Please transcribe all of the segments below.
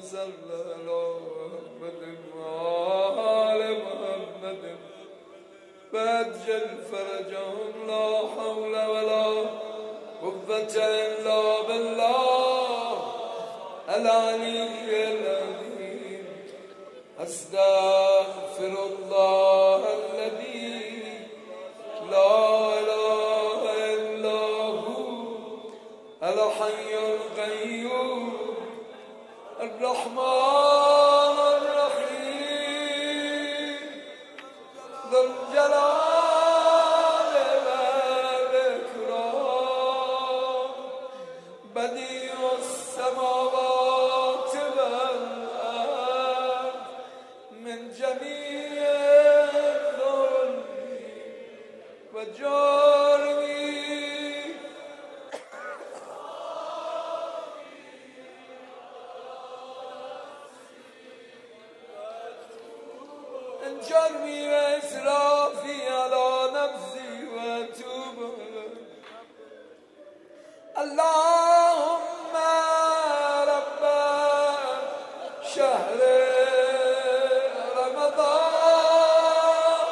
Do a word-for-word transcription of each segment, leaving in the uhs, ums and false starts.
صل على محمد وآل محمد وعجل فرجهم لا حول ولا قوة إلا بالله العلي العظيم. أستغفر الله الذي لا إله إلا هو الحي القيوم الرحمن الرحيم ذو الجلال والإكرام بديع السماوات والأرض من جميع الظلم وجرم جرمي وإسرافي على نفسي وأتوب اللهم رب شهر رمضان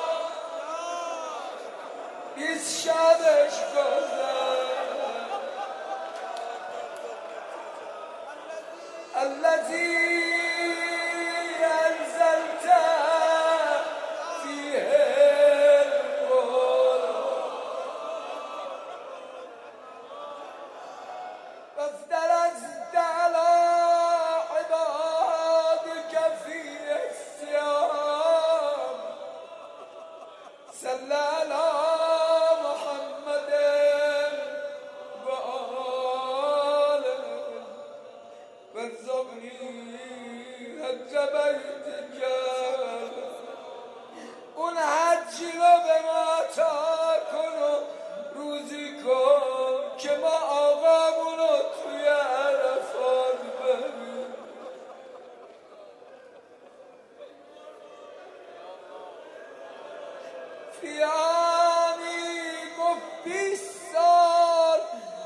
بیست شبش گذشت الذي وافترضت على عبادك في الصيام صل على محمد وآله وارزقني حج بيتك اون حجی رو به ما عطا کن و روزی کن که ما آقامون رو توی عرفات ببین. فیانی گفت بیست سال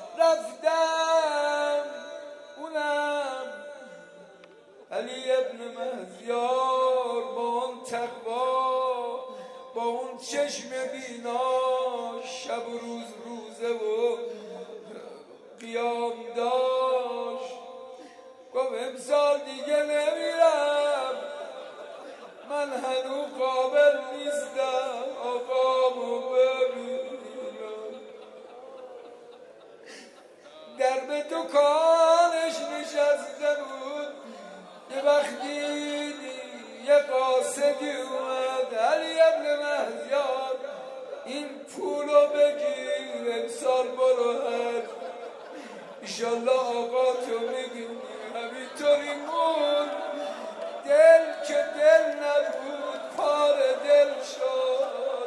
رفتم اونم علی ابن مهدیار با اون تقوا با اون چشم بینا شب و روز روزه و قیام داشت گفت امسال دیگه نمیرم من هنو قابل نیستم آقامو ببینم. در به دکانش نشسته بود یه وقتی یه قاصدی اومد علی ابن مهدیار این پولو بگیر امسال برو حج ایشالله آقا تو میبینی. همینطوری مون دل که دل نبود پار دل شد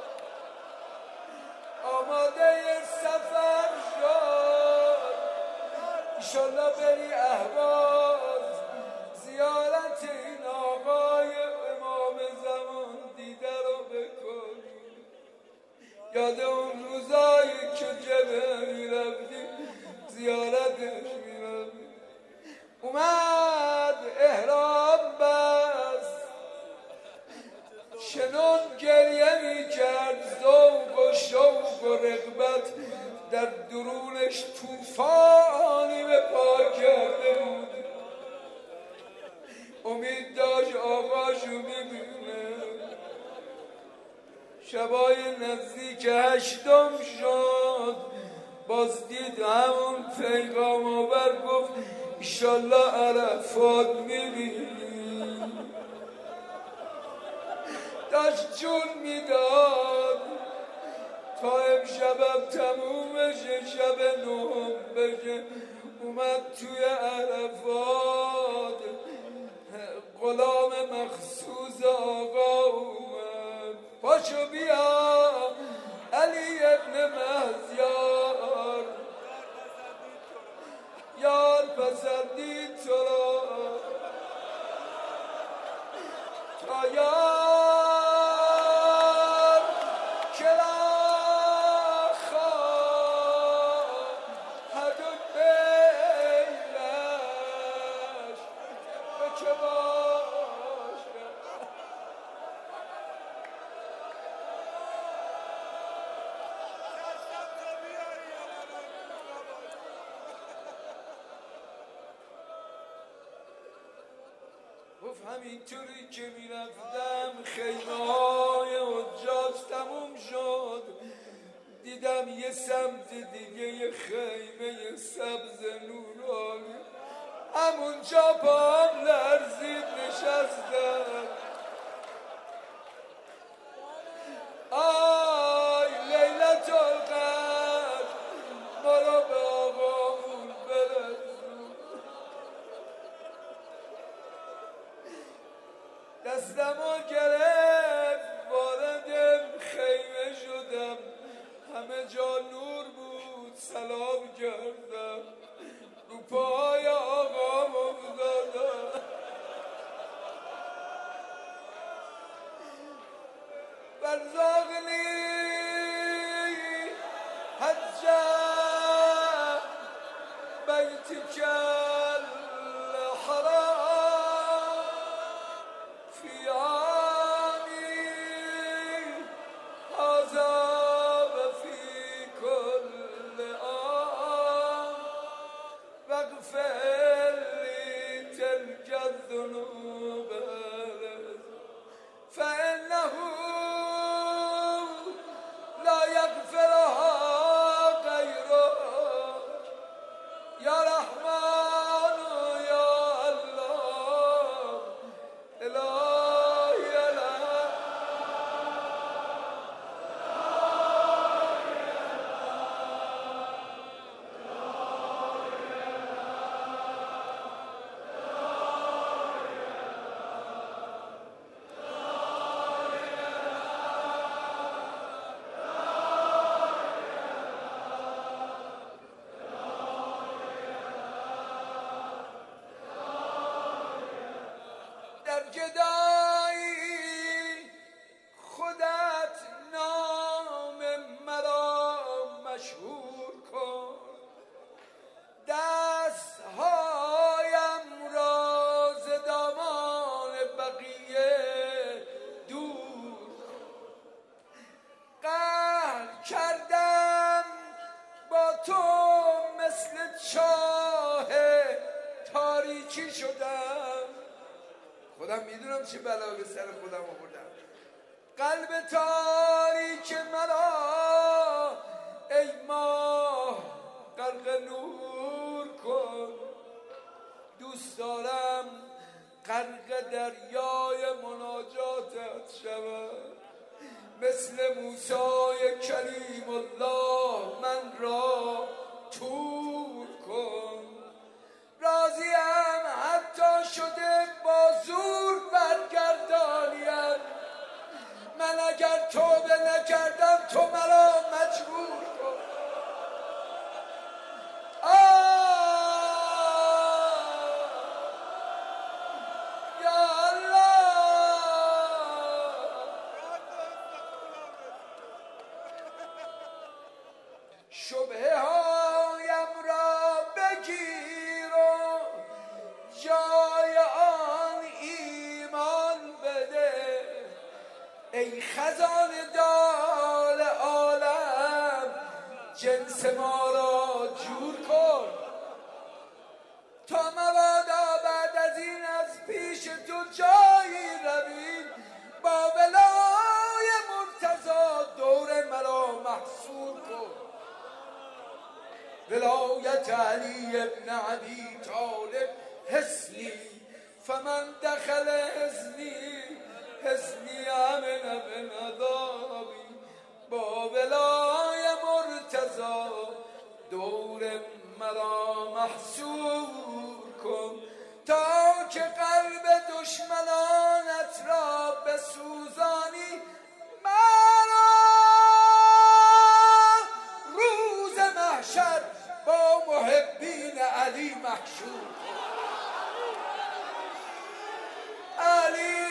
آماده سفر شد ایشالله بری اهواز زیارت این آقای امام زمان دیده رو بکنی. یاد اون روزایی که جبه میرفتی زیارتش میرفتی. اومد احرام بست چنان گریه میکرد ذوق و شوق و رغبت در درونش طوفانی به پا کرده بود. امید داشت آقاشو ببینه. شبای نزدیک هشتم شد باز دید همون پیغام آور گفت ایشالله عرفات میبینی. داشت جون میداد تا امشبم تموم بشه شب نهم بشه. اومد توی عرفات غلام مخصوص آقا اومد پاشو بیا علی ابن مهدیار یار پسندید تو را تا یار کلا خواهد بیلش که باشه. گفت همینطوری که میرفتم خیمه های حجاج تموم شد، دیدم یه سمت دیگه یه خیمه سبز نورانی، همونجا پام لرزید نشستم. آی لیلت القدر ما را به آقامون برسون. دستمو گرفت وارد خیمه شدم، همه جا نور بود، سلام کردم، رو پای آقام افتادم. برزاقنی حجا بیتک الحرام فی عامی هذا و فی کل عام واغفر لی تلک الذنوب فإنه لا يغفرها غيرك یا رحمان یا الله الهی الهی. در گدایی خودت نام مرا مشهور کن، دستهایم را ز دامان بقیه دور کن. قهر کردم با تو مثل چاه تاریکی شدم، خودم میدونم چه بلا به سر خودم آوردم. قلب تاریک مرا ای ماه غرق نور کن. دوست دارم غرق دریای مناجاتت شود، مثل موسی کلیم الله من را تور کن. راضیم حتی شده با زور برگردانیم، من اگر توبه نکردم تو مرا مجبور کن. یا الله شبهه هایم را بگیر و جای آن ایمان بده. ای خزانه دار عالم جنس ما را جور کن، تا مبادا بعد از این از پیش تو جایی رویم، با ولای مرتضی دور مرا محصور کن. ولایت علی ابن ابی طالب حسنی فمن دخل حسنی حسنی امن من عذابی. با ولای مرتضی دور مرا محصور کن، تا که قلب دشمنانت را بسوزانی. مرا روز محشر با محبین علی محشور کن. علی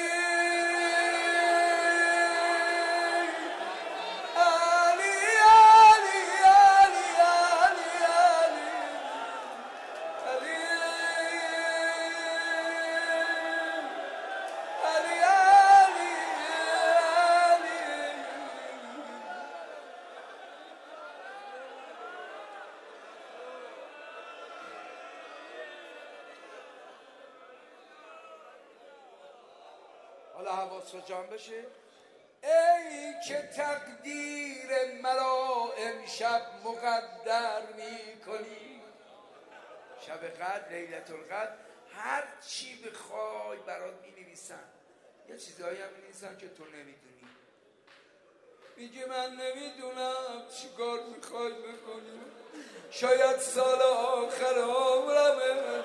حالا حواس جان بشه. ای که تقدیر مرا امشب مقدر می کنی، شب قدر، لیلة القدر، هر چی بخوای برات می نویسن. یه چیزایی هم می نویسن که تو نمیدونی. میگه من نمیدونم چی کار میخوای بکنی، شاید سال آخر عمرمه،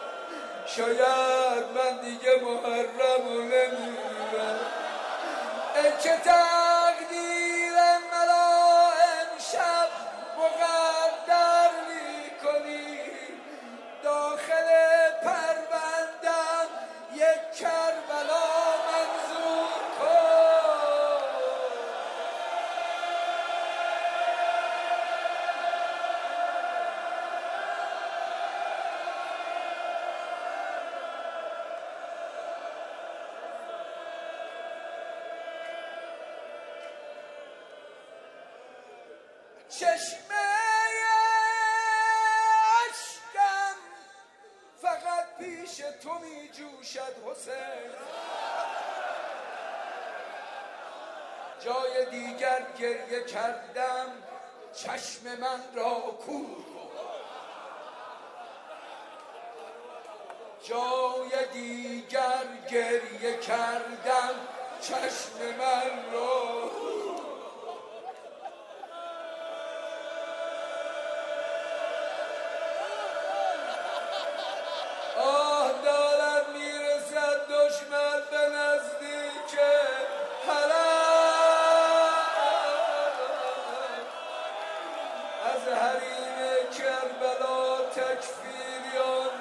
شاید من دیگه محرم رو نمیرم. ای که تقدیر مرا امشب مقدر میکنی، داخل پروندم یک کربلا منظور کن. چشمه اشکم فقط پیش تو می جوشد حسین، جای دیگر گریه کردم چشم من را کور کن. جای دیگر گریه کردم چشم من را. آه دارد میرسد دشمن به نزدیک حرم، از حریم کربلا تکفیریان